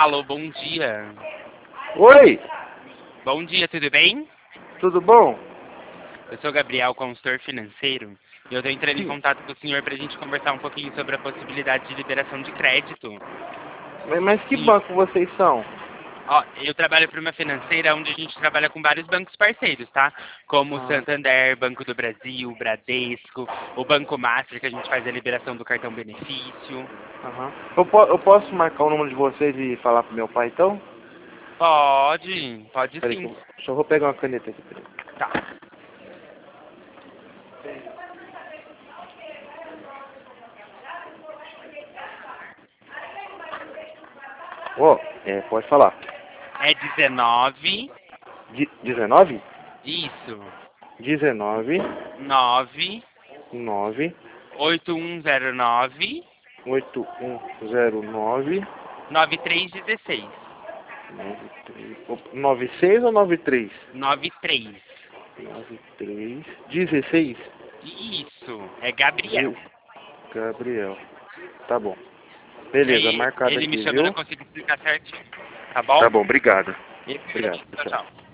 Alô, bom dia. Oi, Bom dia, tudo bem? tudo bom? Eu sou Gabriel, consultor financeiro, e eu estou entrando em Sim. contato com o senhor para a gente conversar um pouquinho sobre a possibilidade de liberação de crédito. Mas que E, banco vocês são? ó, eu trabalho para uma financeira onde a gente trabalha com vários bancos parceiros, tá? Como o Ah, Santander, Banco do Brasil, Bradesco, o Banco Master, que a gente faz a liberação do cartão benefício. aham. Eu posso marcar o número de vocês e falar pro meu pai então? Pode Peraí, sim. só vou pegar uma caneta aqui, peraí. Tá. Ó, pode falar. É 19, 19? isso, 19, 9, 9, 8109 8109, 9316. 96 ou 93? 93. 93, 16? Isso, é Gabriel. De Gabriel. Tá bom. Beleza, Aí marcado ele me aqui, chama, eu não viu? consigo explicar certinho. Tá bom? Tá bom, obrigado. Eu que Obrigado, agradeço. Tchau, tchau. tchau.